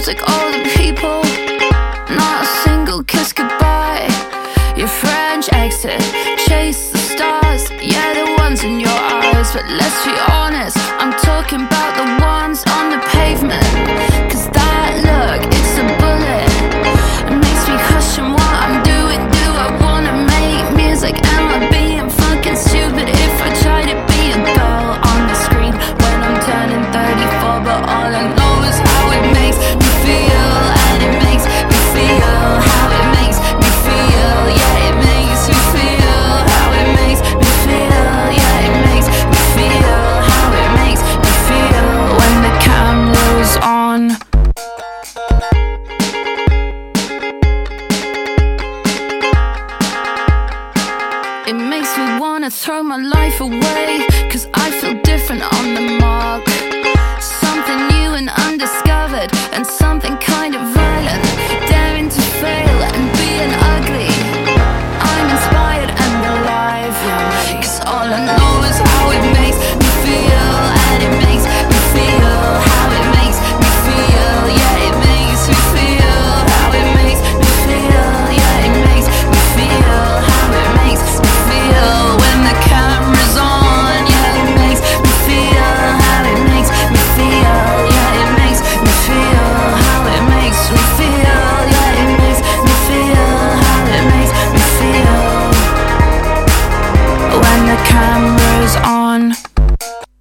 music, all the people. Not a single kiss goodbye. Your French exit, chase the stars. Yeah, the ones in your eyes. But let's be honest, I'm talking about the ones on the pavement. Cause that look, it's a bullet. It makes me question what I'm doing. Do I wanna make music? Am I being fucking stupid if I try to be a girl on the screen when I'm turning 34? But all I know is how it makes me feel. And it makes me feel how it makes me feel. Yeah, it makes me feel how it makes me feel. Yeah, it makes me feel how it makes me feel when the camera's on. It makes me wanna throw my life away.